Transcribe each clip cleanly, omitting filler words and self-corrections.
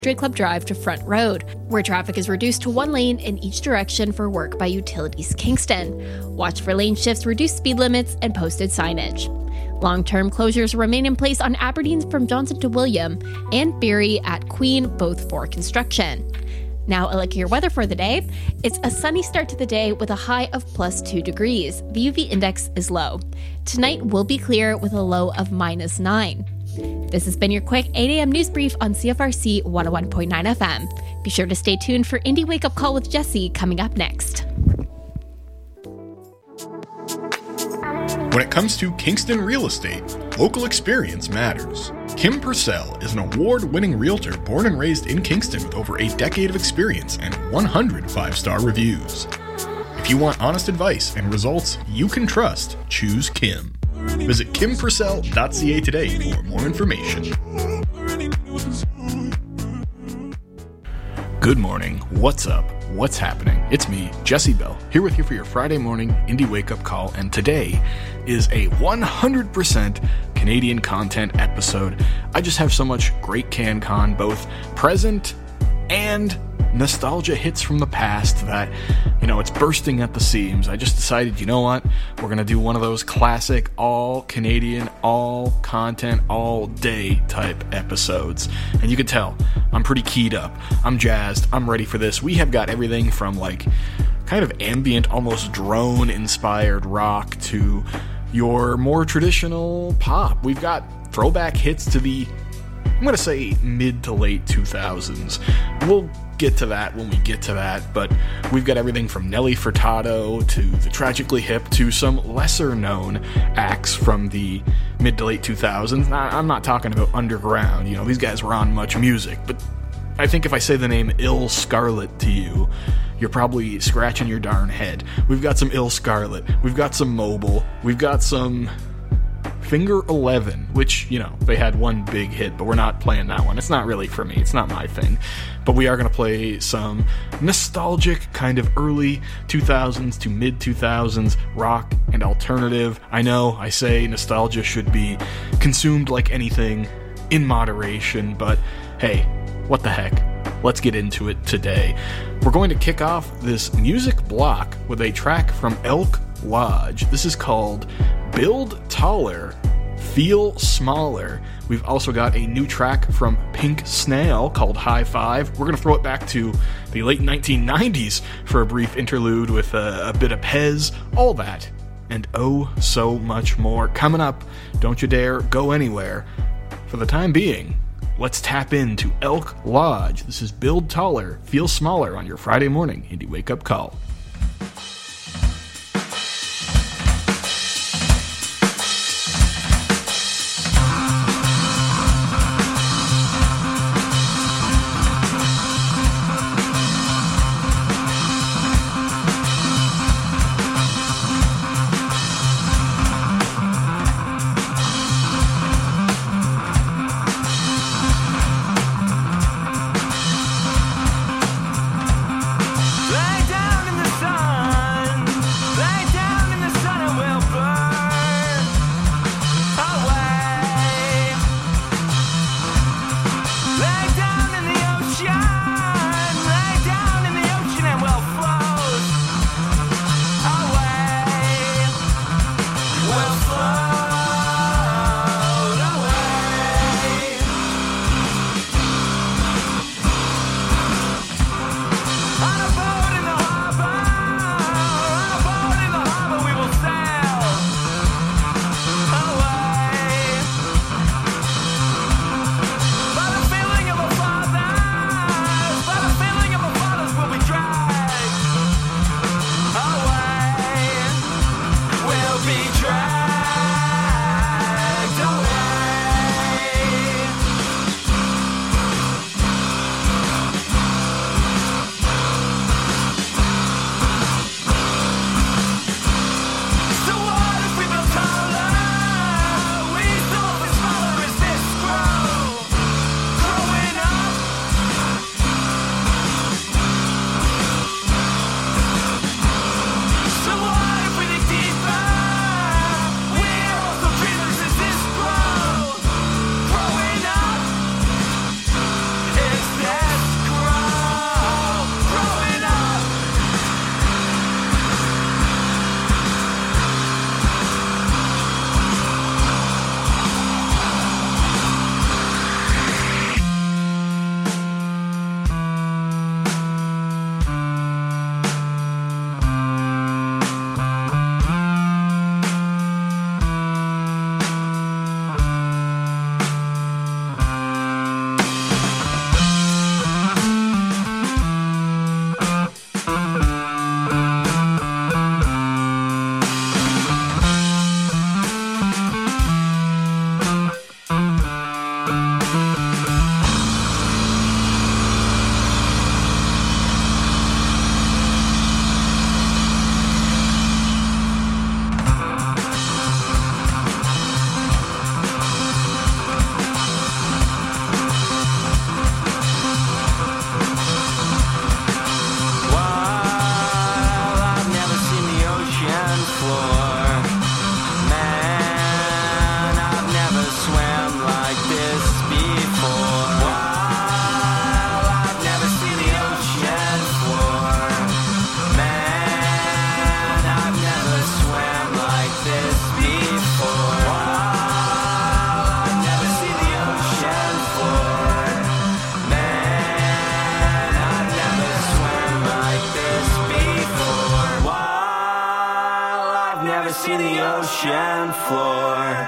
Country Club Drive to Front Road, where traffic is reduced to one lane in each direction for work by Utilities Kingston. Watch for lane shifts, reduced speed limits, and posted signage. Long-term closures remain in place on Aberdeen from Johnson to William and Barrie at Queen, both for construction. Now a look at your weather for the day. It's a sunny start to the day with a high of +2 degrees. The UV index is low. Tonight will be clear with a low of -9. This has been your quick 8 a.m. news brief on CFRC 101.9 FM. Be sure to stay tuned for Indie Wake Up Call with Jesse coming up next. When it comes to Kingston real estate, local experience matters. Kim Purcell is an award-winning realtor born and raised in Kingston with over a decade of experience and 100 5-star reviews. If you want honest advice and results you can trust, choose Kim. Visit kimpurcell.ca today for more information. Good morning. What's up? What's happening? It's me, Jesse Bell, here with you for your Friday morning Indie Wake-Up Call, and today is a 100% Canadian content episode. I just have so much great CanCon, both present and nostalgia hits from the past that, it's bursting at the seams. I just decided, you know what? We're going to do one of those classic all-Canadian, all-content, all-day type episodes. And you can tell, I'm pretty keyed up. I'm jazzed. I'm ready for this. We have got everything from, kind of ambient, almost drone-inspired rock to your more traditional pop. We've got throwback hits to the, I'm going to say, mid to late 2000s. We'll get to that when we get to that, but we've got everything from Nelly Furtado to the Tragically Hip to some lesser-known acts from the mid to late 2000s. Now, I'm not talking about underground. These guys were on Much Music, but I think if I say the name Ill Scarlet to you, you're probably scratching your darn head. We've got some Ill Scarlet. We've got some Mobile. We've got some Finger 11, which, they had one big hit, but we're not playing that one. It's not really for me. It's not my thing. But we are going to play some nostalgic, kind of early 2000s to mid 2000s rock and alternative. I know I say nostalgia should be consumed like anything in moderation, but hey, what the heck? Let's get into it today. We're going to kick off this music block with a track from Elk Lodge. This is called Build Taller, Feel Smaller. We've also got a new track from Pink Snail called High Five. We're going to throw it back to the late 1990s for a brief interlude with a bit of Pez, all that, and oh so much more. Coming up, don't you dare go anywhere. For the time being, let's tap into Elk Lodge. This is Build Taller, Feel Smaller on your Friday morning Indie Wake Up Call. Lay down in the ocean floor.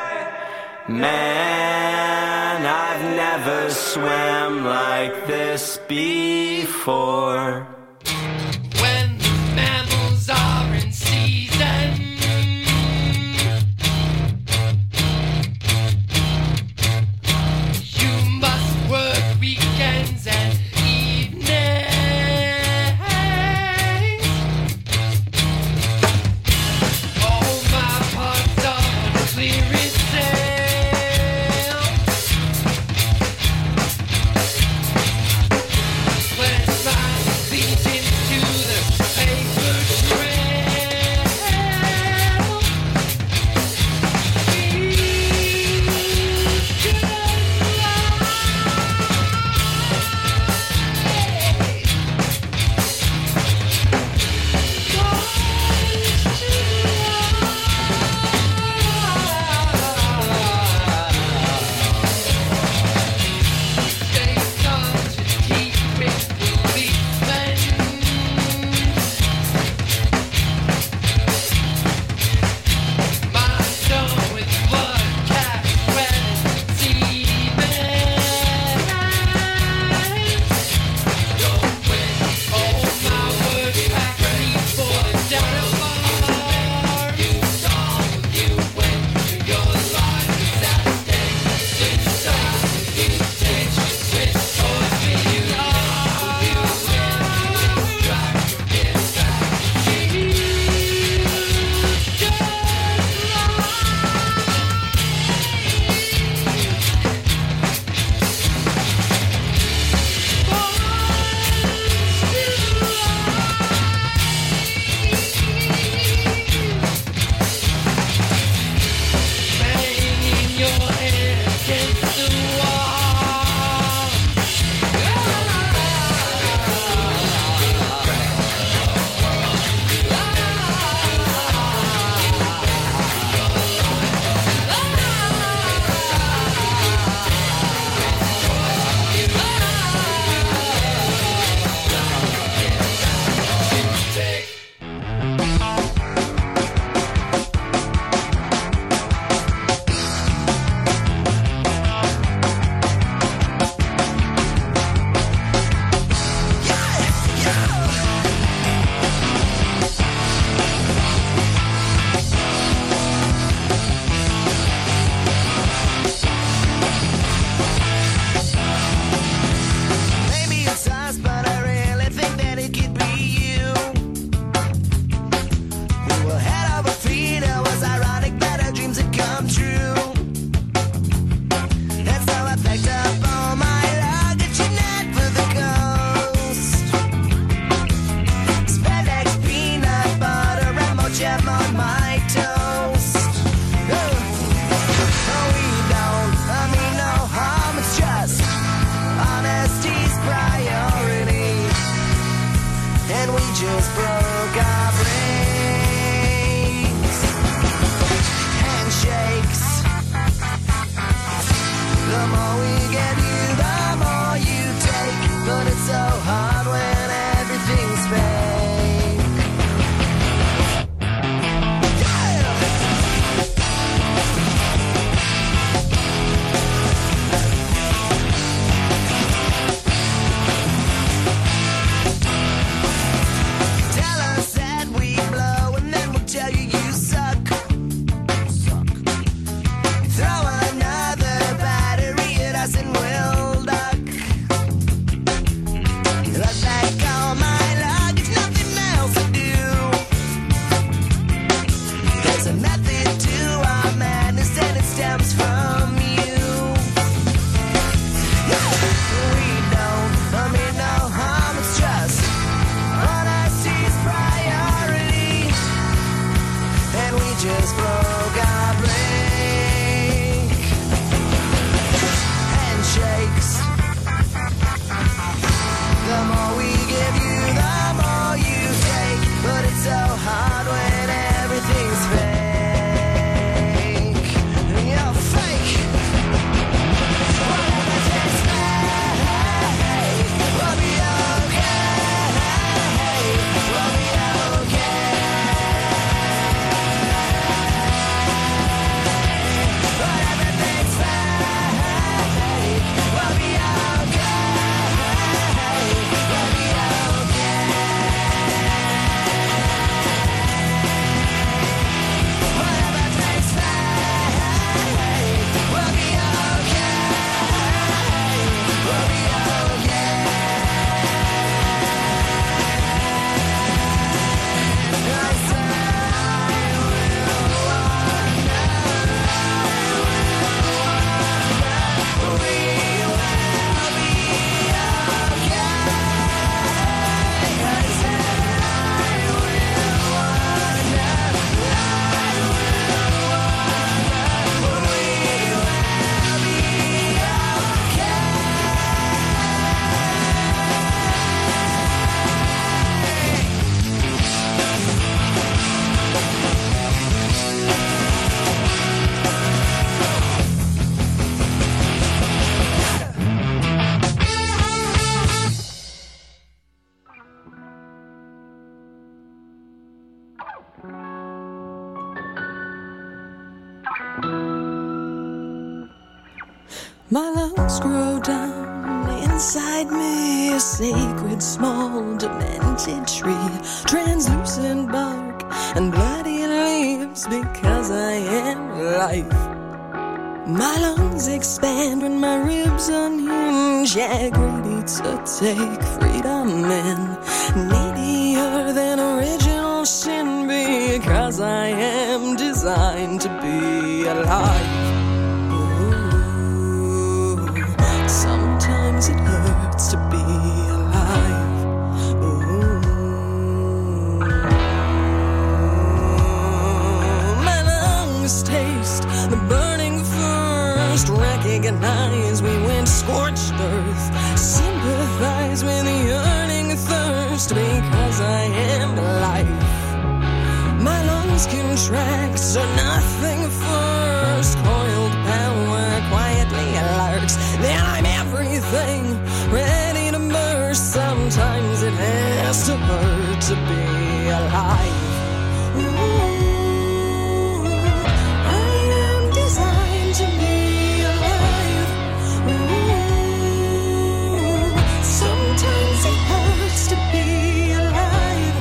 Man, I've never swam like this before. When mammals are in season, you must work weekends and evenings. All my parts are clear as sail. When my feet into the paper trail. Stay calm to keep it policeman. My dome with blood, cat, red, semen. Don't win all my work back before down a bar. You saw you went to your life is at stake. It's time you take which choice will you are. You win, you drag your kids back. Banging your head against the wall. Maybe it's us, but I really think that it could be you. We were head over feet, it was ironic that our dreams had come true. And so I packed up all my luggage and head for the coast. Spandex, peanut butter, and more jam on my toast. No, we don't, I mean no harm, it's just honesty's priority, and we just broke our brains. Handshakes. The more we give you, the more you take. But it's so hard when everything's fake. Yeah! Tell us that we blow, and then we'll tell you you suck. Throw another battery at us and we'll roots grow down inside me, a sacred small demented tree, translucent bark and bloody leaves, because I am life. My lungs expand when my ribs unhinge, yeah, greedy to take freedom in, needier than original sin, because I am designed to be alive. Ooh, sometimes it hurts to be alive. Ooh, my lungs taste the burning first, recognize we went scorched earth, sympathize with the yearning thirst, because I am life. My lungs contract, so nothing first, coiled power quietly alerts, then I'm everything, ready to burst. Sometimes it has to hurt to be alive. Ooh, I am designed to be alive. Ooh, sometimes it hurts to be alive.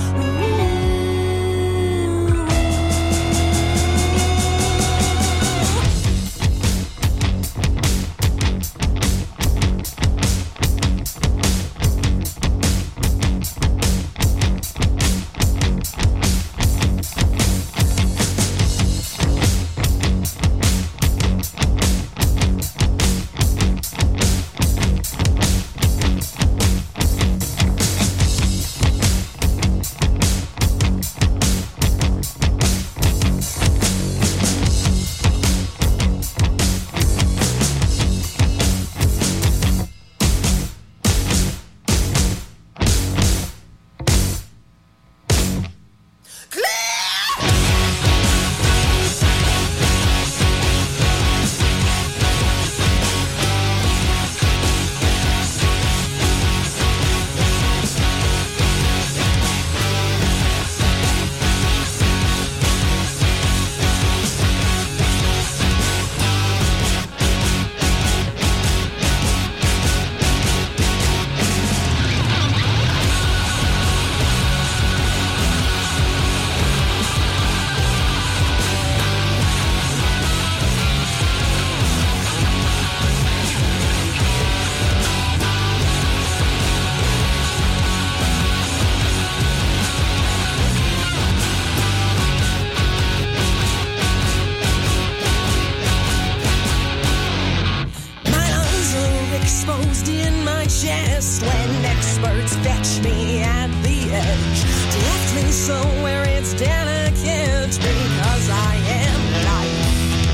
Exposed in my chest when experts fetch me at the edge, deftly so where it's delicate, because I am life.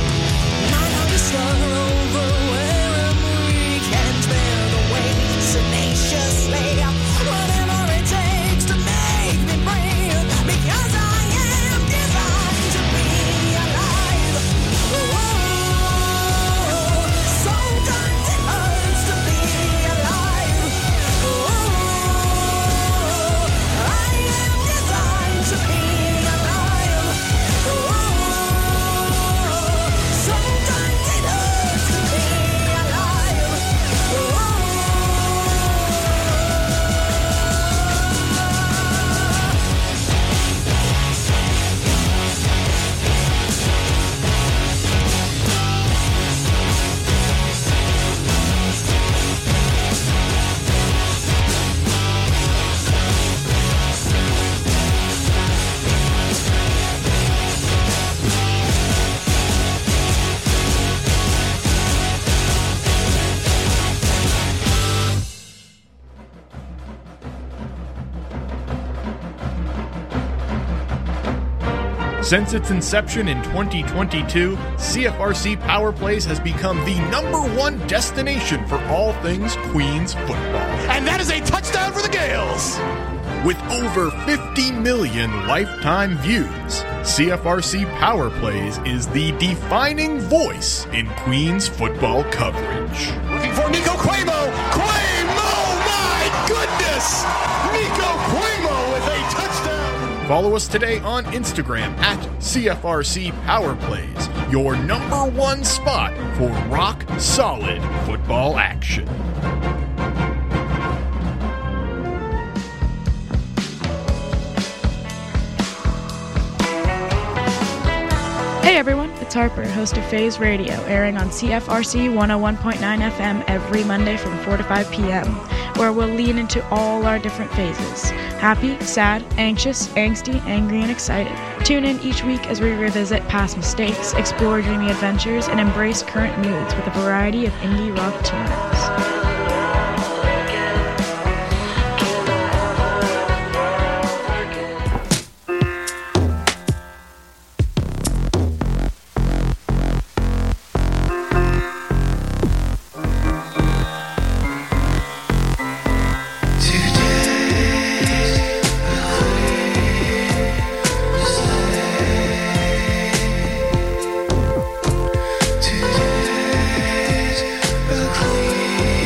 My lungs start over where I'm weak and bear the weight tenaciously, whatever it takes to make me breathe, because I am designed to be alive. Whoa, sometimes it hurts to be alive. I am designed to be alive. Sometimes it hurts to be alive. Since its inception in 2022, CFRC Power Plays has become the #1 destination for all things Queens football. And that is a touchdown for the Gales! With over 50 million lifetime views, CFRC Power Plays is the defining voice in Queens football coverage. Looking for Nico Cuomo! Cuomo! My goodness! Nico Cuomo with a touchdown! Follow us today on Instagram at CFRC Power Plays, your number one spot for rock solid football action. Hey everyone, it's Harper, host of Phase Radio, airing on CFRC 101.9 FM every Monday from 4 to 5 p.m., where we'll lean into all our different phases: happy, sad, anxious, angsty, angry, and excited. Tune in each week as we revisit past mistakes, explore dreamy adventures, and embrace current moods with a variety of indie rock tunes. Today's a clean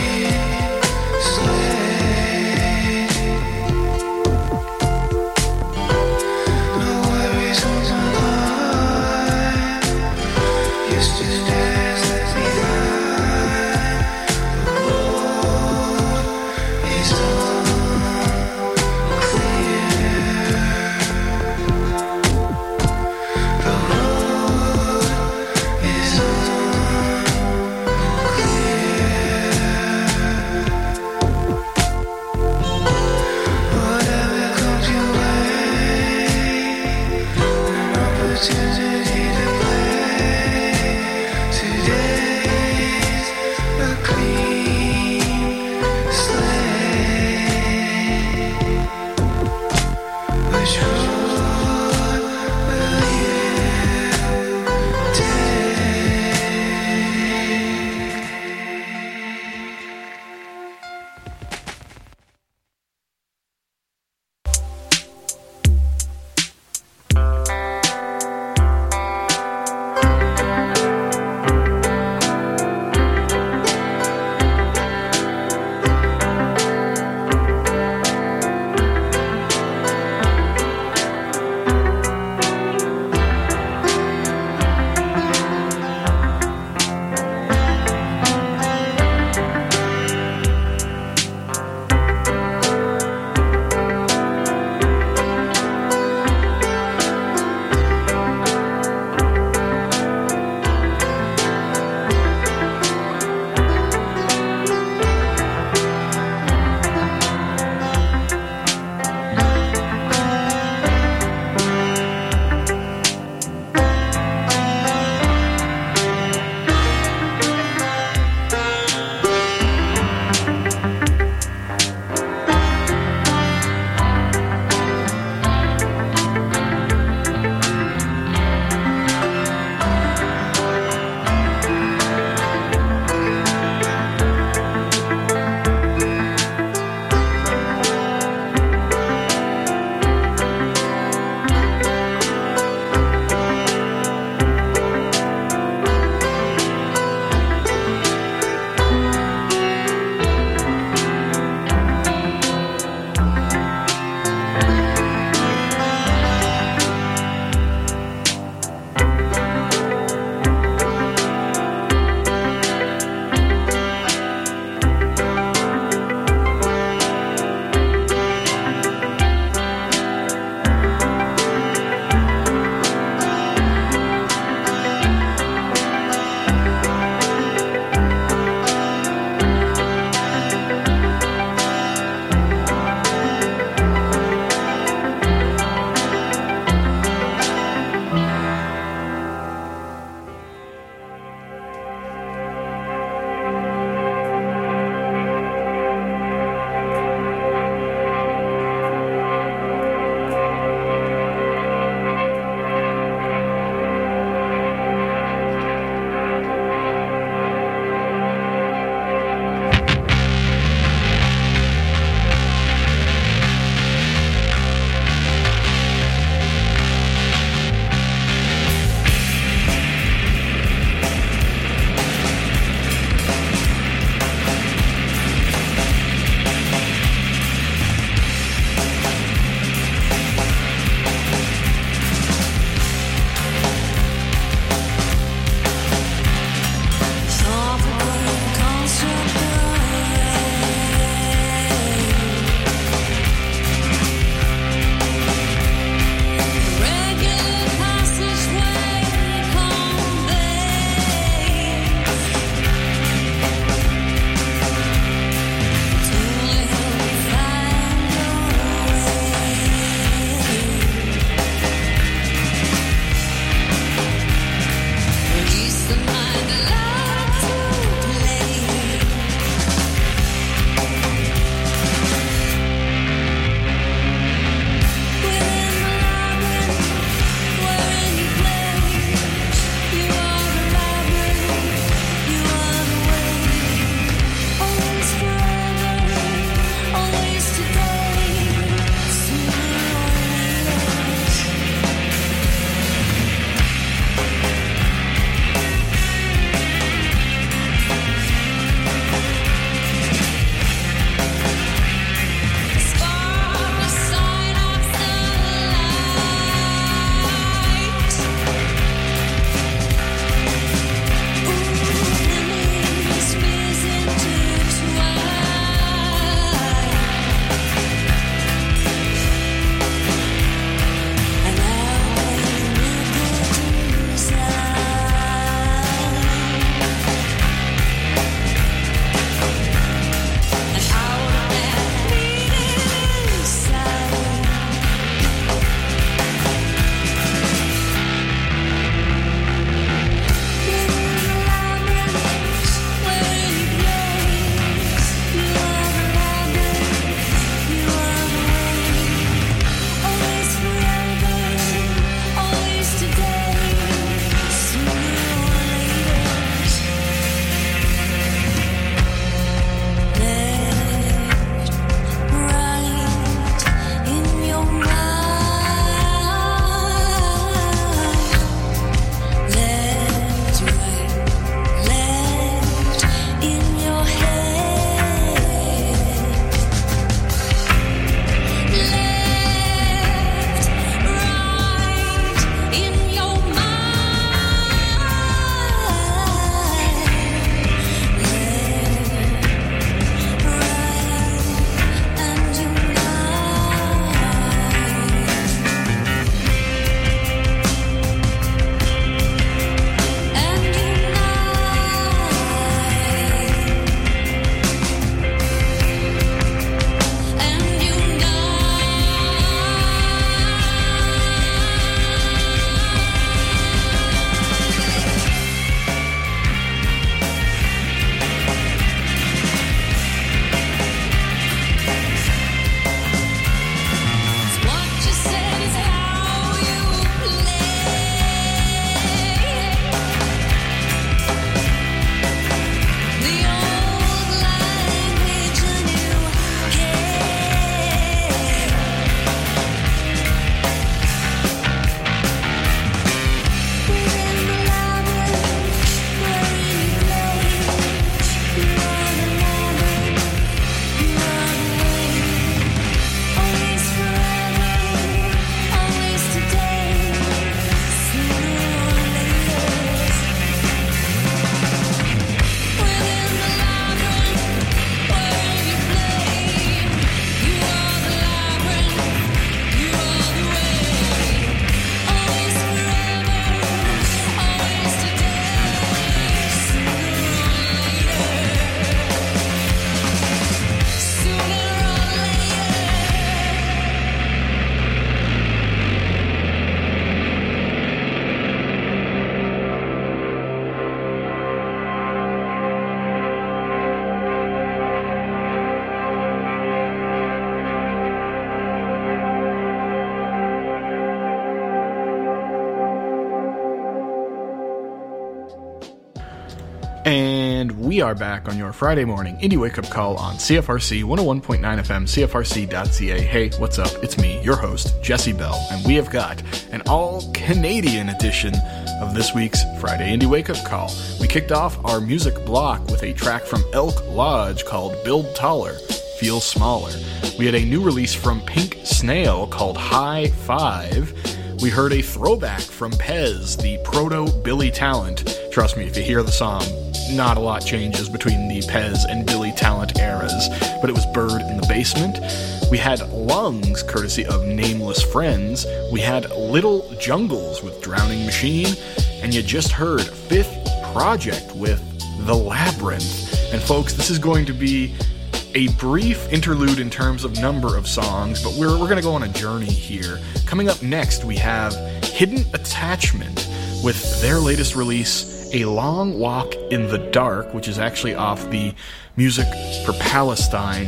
and we are back on your Friday morning Indie Wake Up Call on CFRC 101.9 FM, CFRC.ca. Hey, what's up? It's me, your host, Jesse Bell, and we have got an all-Canadian edition of this week's Friday Indie Wake Up Call. We kicked off our music block with a track from Elk Lodge called Build Taller, Feel Smaller. We had a new release from Pink Snail called High Five. We heard a throwback from Pez, the proto-Billy Talent. Trust me, if you hear the song, not a lot changes between the Pez and Billy Talent eras, but it was Bird in the Basement. We had Lungs, courtesy of Nameless Friends. We had Little Jungles with Drowning Machine. And you just heard Fifth Project with The Labyrinth. And folks, this is going to be a brief interlude in terms of number of songs, but we're going to go on a journey here. Coming up next, we have Hidden Attachment with their latest release, A Long Walk in the Dark, which is actually off the Music for Palestine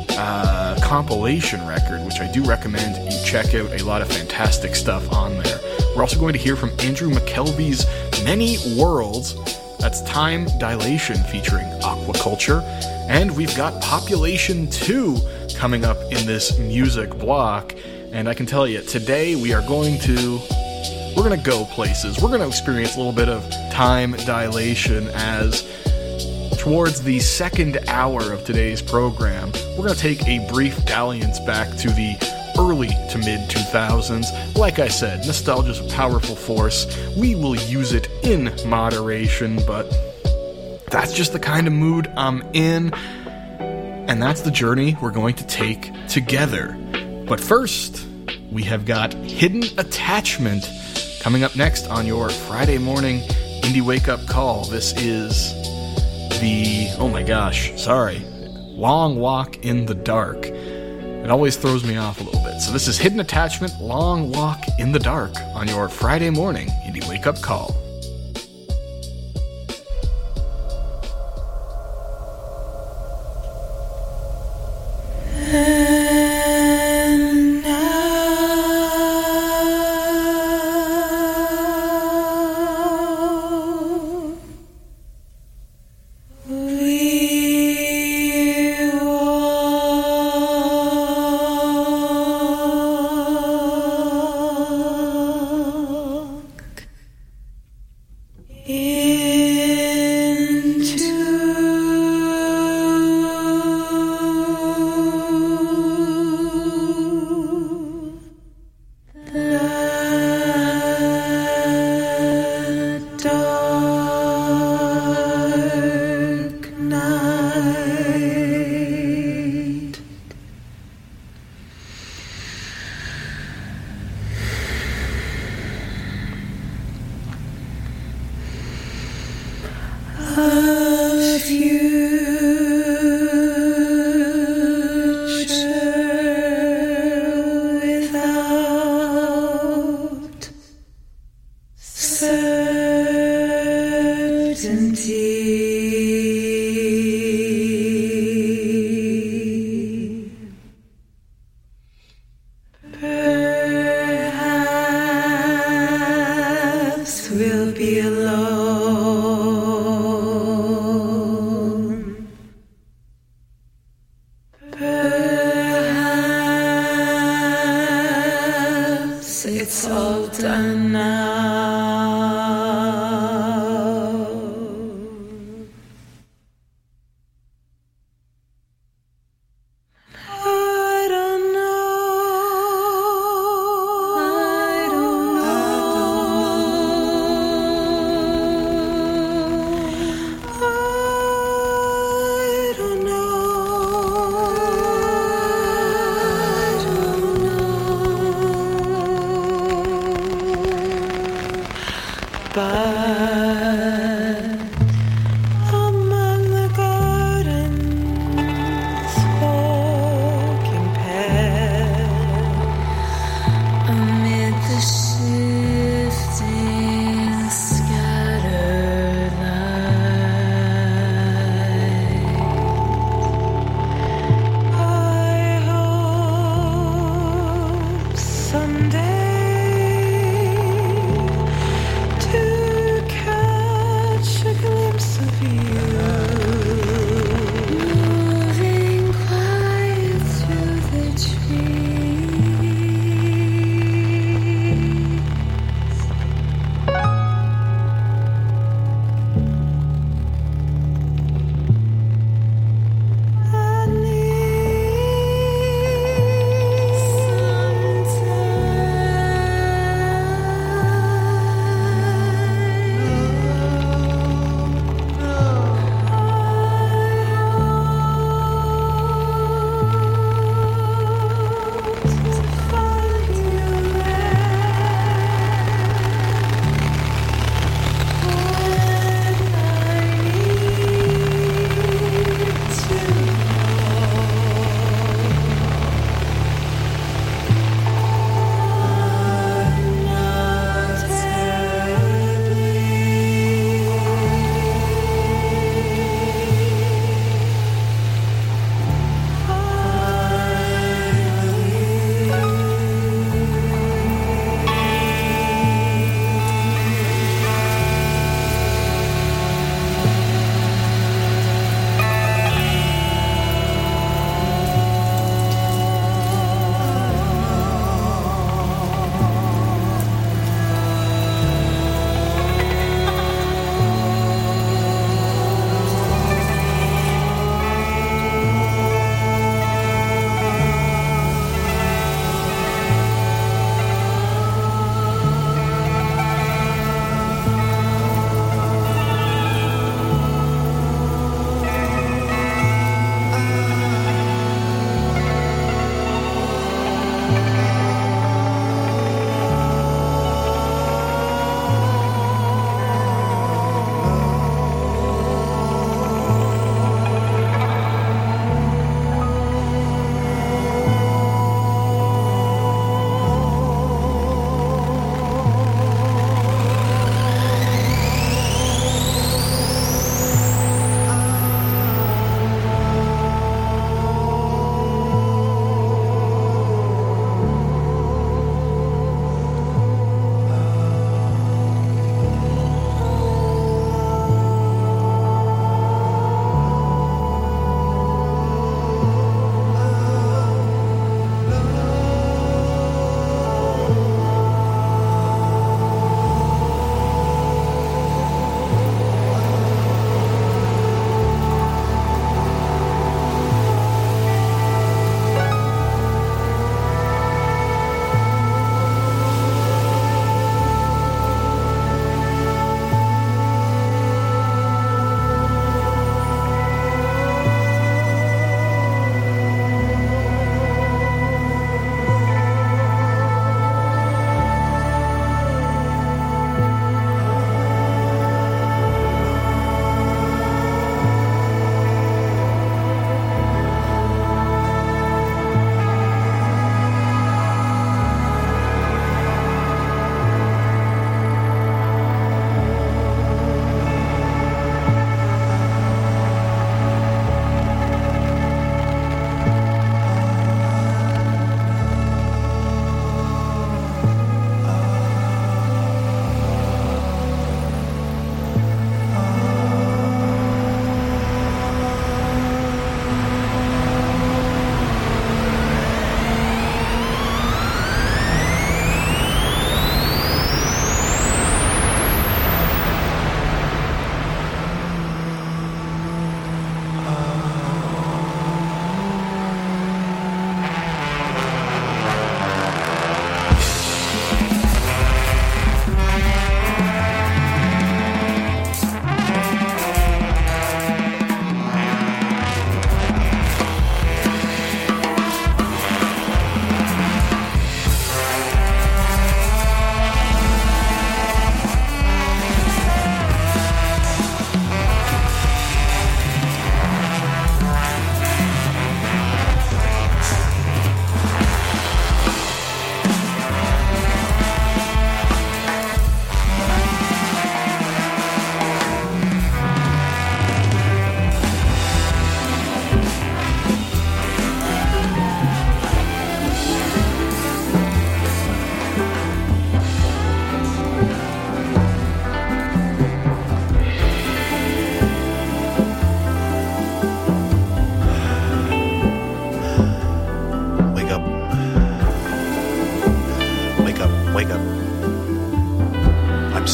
compilation record, which I do recommend you check out. A lot of fantastic stuff on there. We're also going to hear from Andrew McKelvey's Many Worlds. That's Time Dilation featuring Aquaculture. And we've got Population 2 coming up in this music block. And I can tell you, today we're going to go places. We're going to experience a little bit of time dilation as towards the second hour of today's program, we're going to take a brief dalliance back to the early to mid-2000s. Like I said, nostalgia's a powerful force. We will use it in moderation, but that's just the kind of mood I'm in, and that's the journey we're going to take together. But first, we have got Hidden Attachment coming up next on your Friday morning Indie Wake Up Call. This is the, Long Walk in the Dark. It always throws me off a little bit. So this is Hidden Attachment, Long Walk in the Dark on your Friday morning Indie Wake Up Call.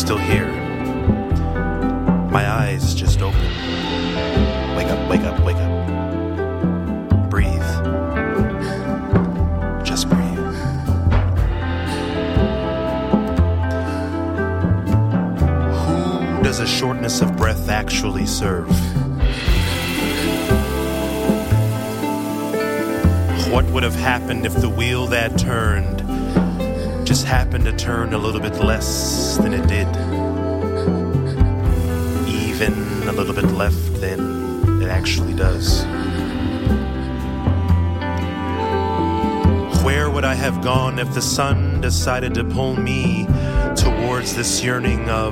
still here. My eyes just open. Wake up, wake up, wake up. Breathe. Just breathe. Who does a shortness of breath actually serve? What would have happened if the wheel that turned just happened to turn a little bit less than it did? Even a little bit left than it actually does. Where would I have gone if the sun decided to pull me towards this yearning of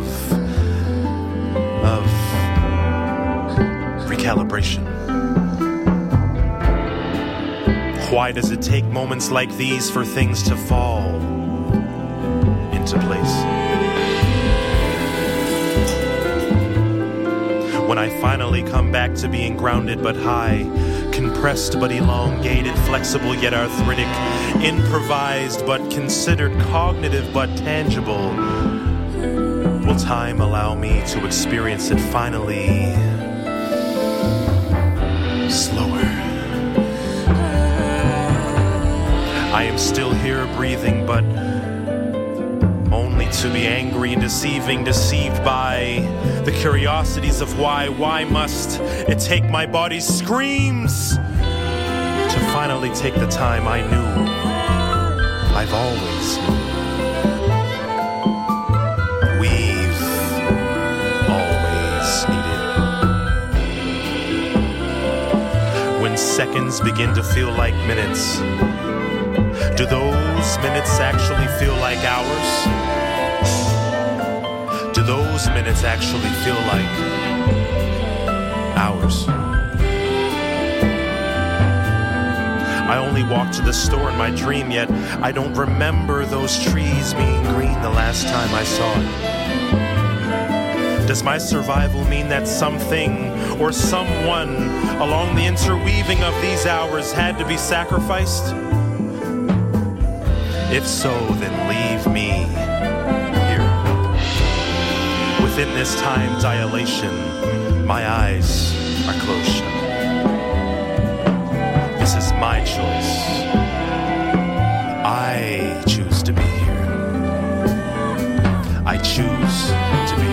recalibration? Why does it take moments like these for things to fall into place? When I finally come back to being grounded but high, compressed but elongated, flexible yet arthritic, improvised but considered, cognitive but tangible, will time allow me to experience it finally slower? I am still here breathing, but only to be angry and deceived by the curiosities of why. Why must it take my body's screams to finally take the time I knew I've always known? We've always needed. When seconds begin to feel like minutes, do those minutes actually feel like hours? Do those minutes actually feel like hours? I only walked to the store in my dream, yet I don't remember those trees being green the last time I saw it. Does my survival mean that something or someone along the interweaving of these hours had to be sacrificed? If so, then leave me here. Within this time dilation, my eyes are closed shut. This is my choice. I choose to be here. I choose to be here.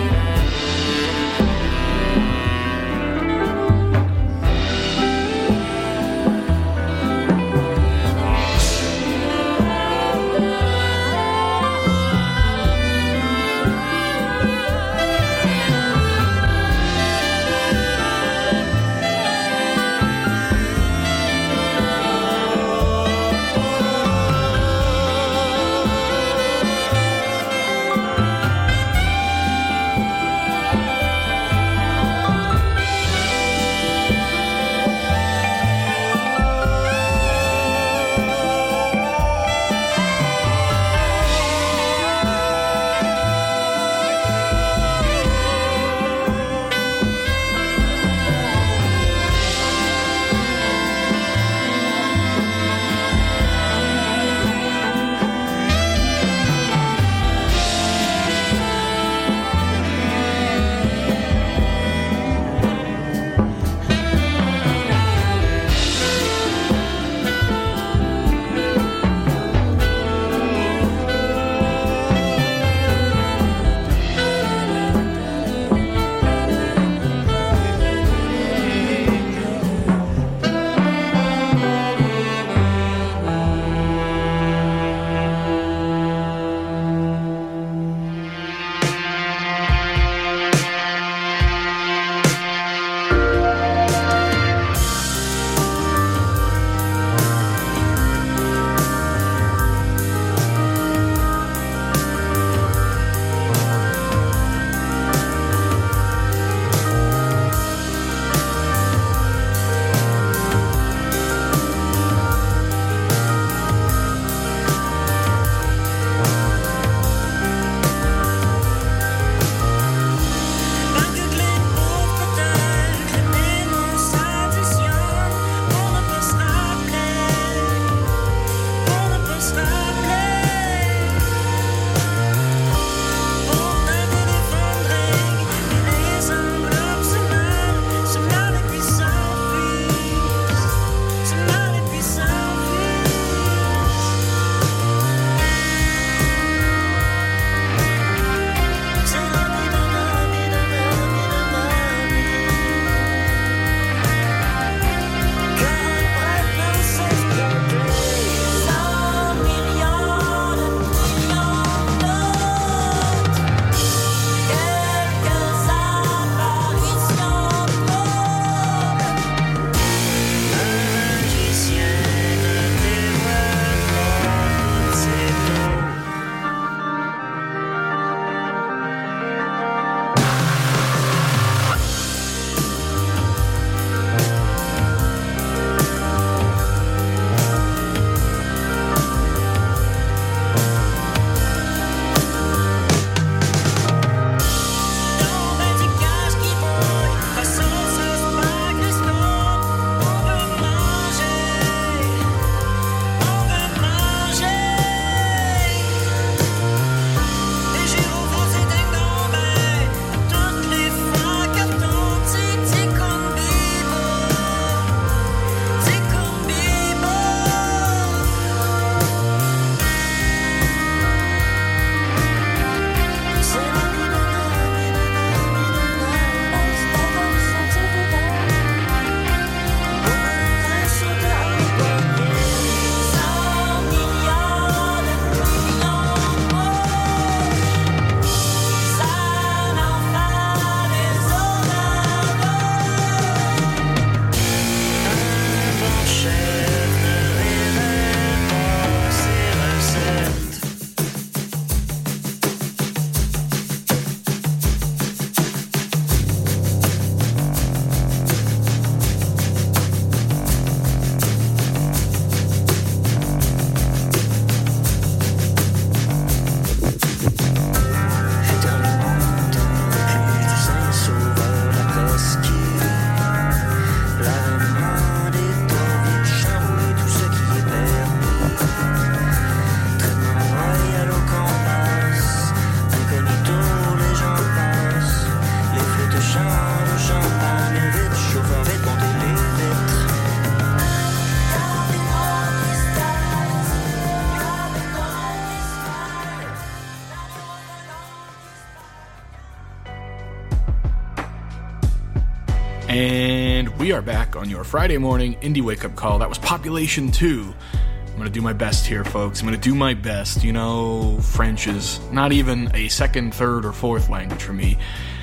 And we are back on your Friday morning indie wake-up call. That was Population 2. I'm going to do my best here, folks. I'm going to do my best. You know, French is not even a second, third, or fourth language for me.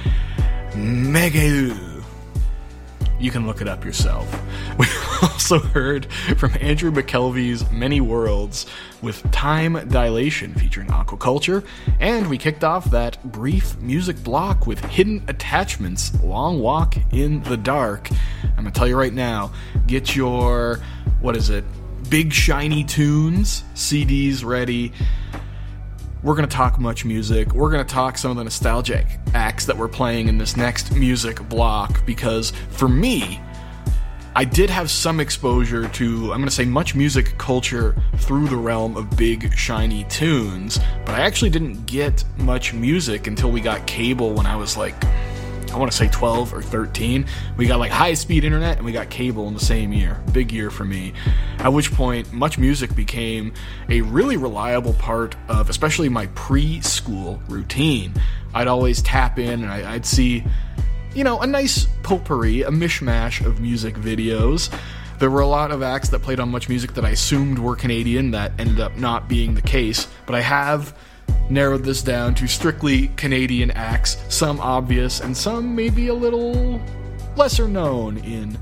Mega. You can look it up yourself. We also heard from Andrew McKelvey's Many Worlds with Time Dilation featuring Aquaculture, and we kicked off that brief music block with Hidden Attachments, Long Walk in the Dark. I'm going to tell you right now, get your, Big Shiny Tunes CDs ready. We're going to talk much music. We're going to talk some of the nostalgic acts that we're playing in this next music block, because for me, I did have some exposure to, I'm going to say, much music culture through the realm of Big Shiny Tunes, but I actually didn't get much music until we got cable when I was I want to say 12 or 13. We got high-speed internet and we got cable in the same year. Big year for me. At which point, much music became a really reliable part of especially my preschool routine. I'd always tap in and I'd see, a nice potpourri, a mishmash of music videos. There were a lot of acts that played on much music that I assumed were Canadian that ended up not being the case, but I have narrowed this down to strictly Canadian acts, some obvious and some maybe a little lesser known in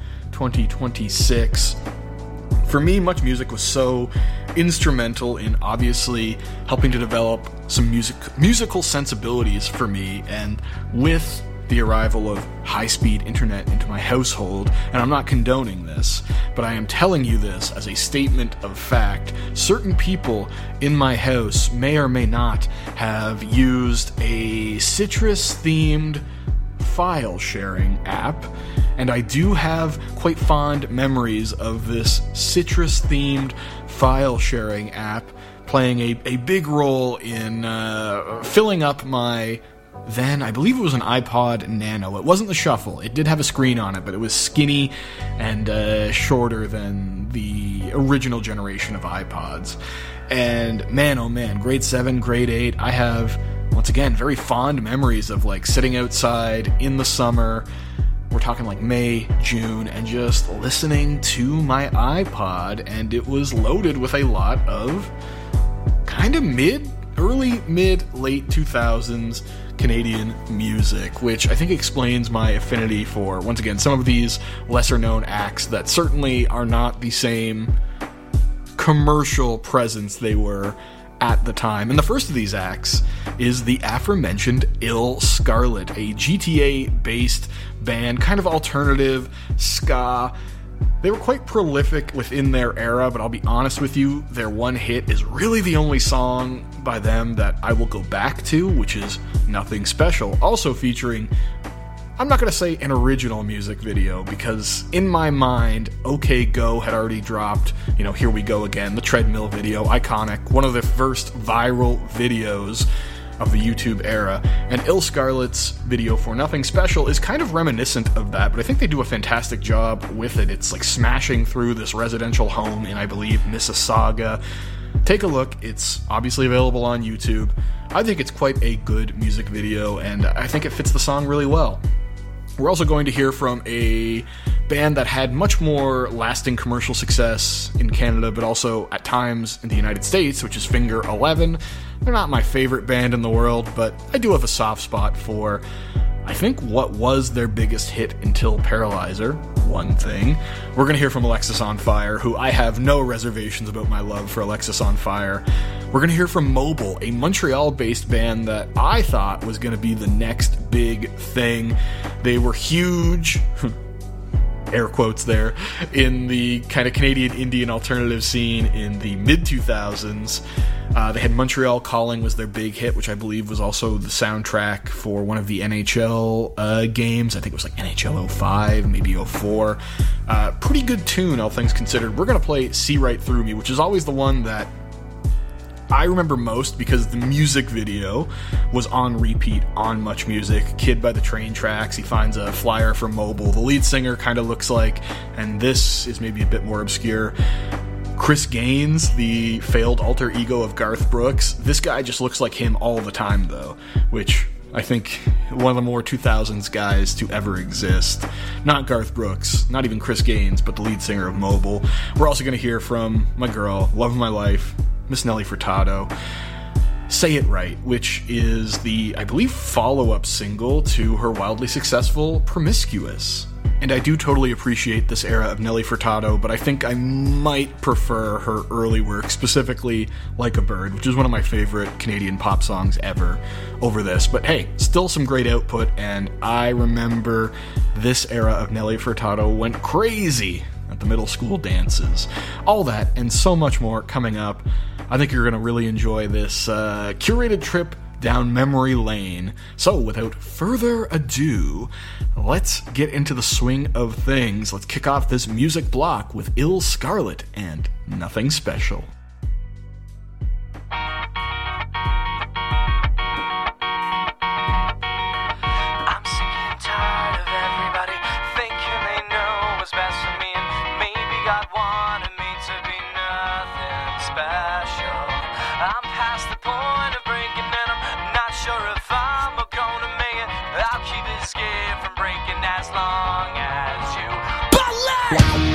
2026. For me, much music was so instrumental in obviously helping to develop some musical sensibilities for me, and with the arrival of high-speed internet into my household, and I'm not condoning this, but I am telling you this as a statement of fact, certain people in my house may or may not have used a citrus-themed file-sharing app, and I do have quite fond memories of this citrus-themed file-sharing app playing a big role in filling up my then, I believe it was an iPod Nano. It wasn't the Shuffle. It did have a screen on it, but it was skinny and shorter than the original generation of iPods. And man, oh man, grade 7, grade 8, I have, once again, very fond memories of sitting outside in the summer. We're talking May, June, and just listening to my iPod, and it was loaded with a lot of kind of early, mid, late 2000s Canadian music, which I think explains my affinity for, once again, some of these lesser-known acts that certainly are not the same commercial presence they were at the time. And the first of these acts is the aforementioned Ill Scarlet, a GTA-based band, kind of alternative, ska. They were quite prolific within their era, but I'll be honest with you, their one hit is really the only song by them that I will go back to, which is Nothing Special, also featuring, I'm not going to say an original music video, because in my mind, OK Go had already dropped, Here We Go Again, the treadmill video, iconic, one of the first viral videos of the YouTube era, and Ill Scarlet's video for Nothing Special is kind of reminiscent of that, but I think they do a fantastic job with it. It's smashing through this residential home in, I believe, Mississauga. Take a look. It's obviously available on YouTube. I think it's quite a good music video, and I think it fits the song really well. We're also going to hear from a band that had much more lasting commercial success in Canada, but also at times in the United States, which is Finger 11. They're not my favorite band in the world, but I do have a soft spot for, I think, what was their biggest hit until Paralyzer, One Thing. We're going to hear from Alexis on Fire, who I have no reservations about my love for Alexis on Fire. We're going to hear from Mobile, a Montreal-based band that I thought was going to be the next big thing. They were huge, air quotes there, in the kind of Canadian indie and alternative scene in the mid-2000s. They had Montreal Calling was their big hit, which I believe was also the soundtrack for one of the NHL games. I think it was NHL 05, maybe 04. Pretty good tune, all things considered. We're going to play See Right Through Me, which is always the one that I remember most because the music video was on repeat on Much Music. Kid by the Train Tracks, he finds a flyer from Mobile. The lead singer kind of looks like, and this is maybe a bit more obscure, Chris Gaines, the failed alter ego of Garth Brooks. This guy just looks like him all the time, though, which I think one of the more 2000s guys to ever exist. Not Garth Brooks, not even Chris Gaines, but the lead singer of Mobile. We're also going to hear from my girl, love of my life, Miss Nelly Furtado. Say It Right, which is the, I believe, follow-up single to her wildly successful Promiscuous. And I do totally appreciate this era of Nelly Furtado, but I think I might prefer her early work, specifically Like a Bird, which is one of my favorite Canadian pop songs ever, over this. But hey, still some great output, and I remember this era of Nelly Furtado went crazy at the middle school dances. All that and so much more coming up. I think you're going to really enjoy this curated trip down memory lane. So, without further ado, let's get into the swing of things. Let's kick off this music block with Ill Scarlet and Nothing Special. I'm sick and tired of everybody thinking they know what's best for me, and maybe God wanted me to be nothing special. I'm past the point of breaking, and I'm not sure if I'm gonna make it. I'll keep it scared from breaking as long as you believe.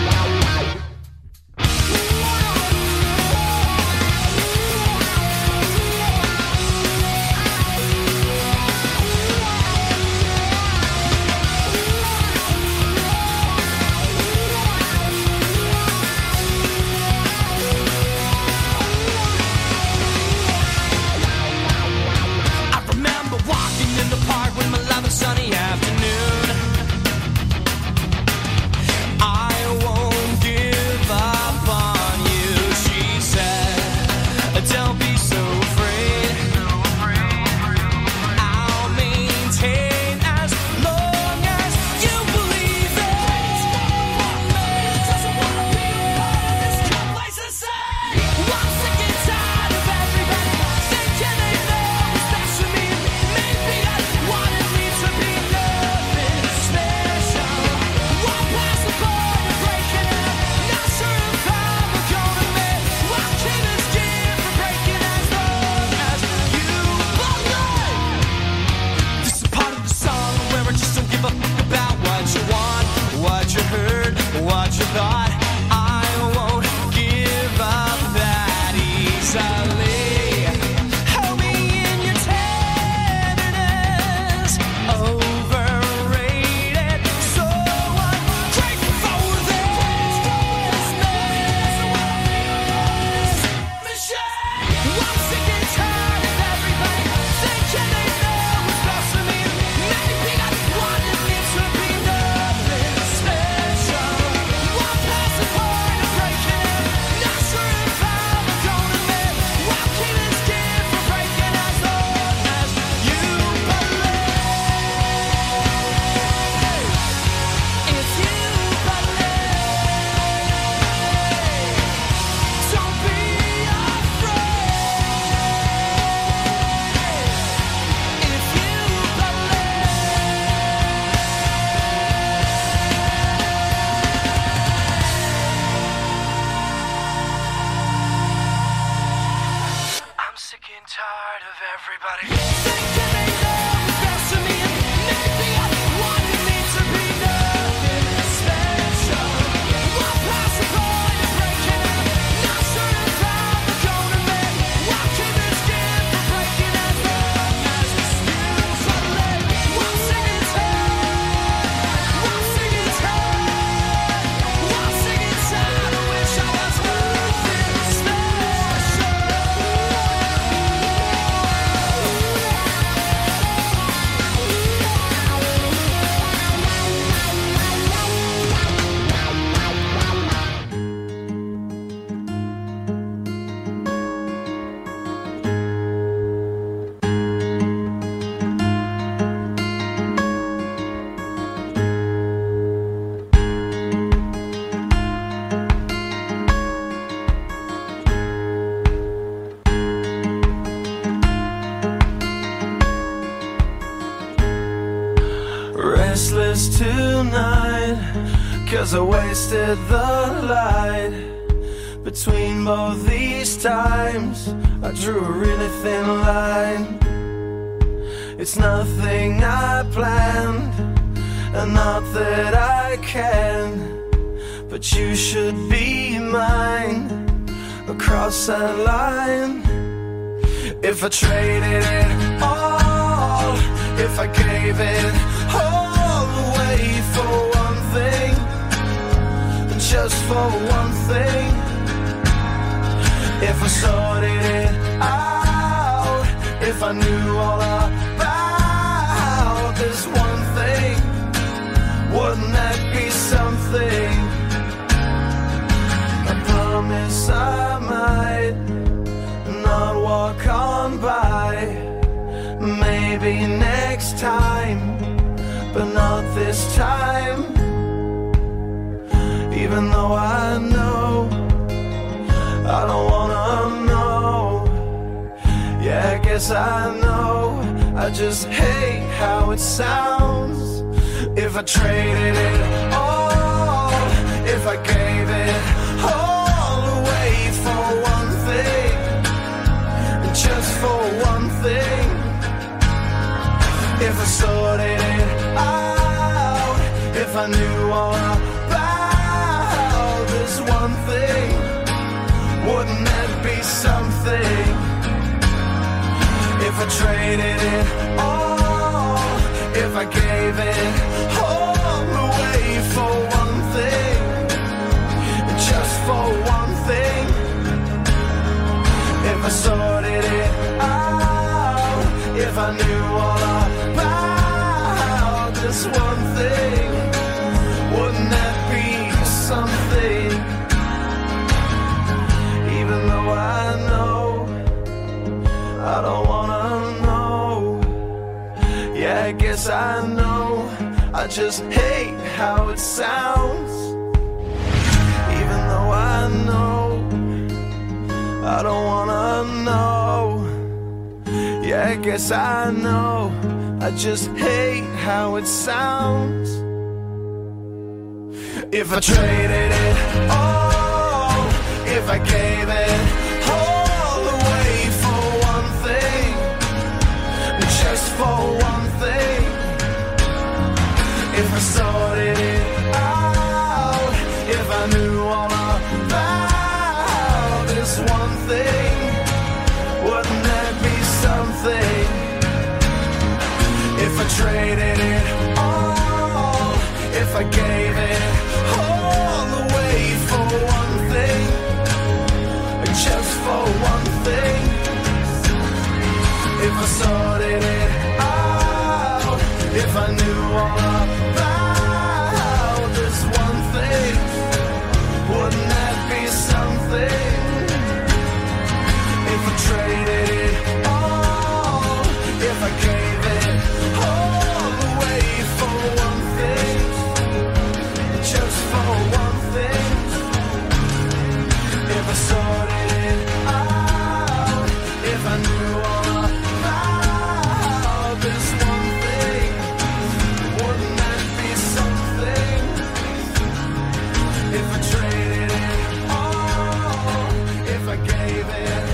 Sunny afternoon, I won't give up on you, she said, don't be so afraid, I'll maintain as long as you believe it. Doesn't wanna be a part of this complacency. I'm sick and tired of everybody thinking they know what's best for me. Maybe I wanted me to be nothing special. Walk past the point of breaking up, not sure if I'm gonna make. I'll keep it scared from breaking as long as you believe. This is part of the song where I just don't give a fuck about what you want, what you heard, what you thought. I won't give up that easily. Hold me in your tenderness, overrated. So I'm grateful for this. I'm sick and tired of everybody thinking they know what's best for me. Maybe I wanted me to be nothing special. Walk past the point of breaking up, not sure if I'm gonna make. I'll keep it scared from breaking as long as you believe. If you believe, don't be afraid. If you believe. I'm sick and tired of everybody thinking they know what's best for me, and maybe I wanted me to be nothing special. Walk past the point of breaking up, not sure if I'm gonna make. I'll keep it scared from breaking as long as you believe. I'm sick and tired. I'm sick and tired. I'm sick and tired. I wish I was nothing special. Restless tonight, 'cause I wasted the light. Between both these times, I drew a really thin line. It's nothing I planned, and not that I can, but you should be mine across that line. If I traded it all, if I gave it all away for one thing, just for one thing, if I sorted it out, if I knew all about this one thing, wouldn't that be something? I promise I might not walk on by, maybe next time, but not this time. Even though I know I don't wanna know, yeah, I guess I know, I just hate how it sounds. If I traded it all, if I gave it all away for one thing, just for one thing, if I sorted it out, if I knew all about this one thing, wouldn't that be something? If I traded it all, if I gave it all away for one thing, just for one thing, if I sorted it out, if I knew all about this one thing, wouldn't that be something? Even though I know I don't wanna know, yeah, I guess I know, I just hate how it sounds. Even though I know I don't wanna know, yeah, I guess I know, I just hate how it sounds. If I traded it all, if I gave it all away for one thing, just for one thing, if I sorted it out, if I knew all about this one thing, wouldn't that be something? If I traded it all, if I gave it all away for one thing, just for one thing, if I sorted it out, if I knew all about this one thing, wouldn't that be something? If I traded it all, if I gave it all away for one thing, just for one thing, if I sorted it out, if I knew all about this one thing, wouldn't that be something? If I traded it all, if I gave it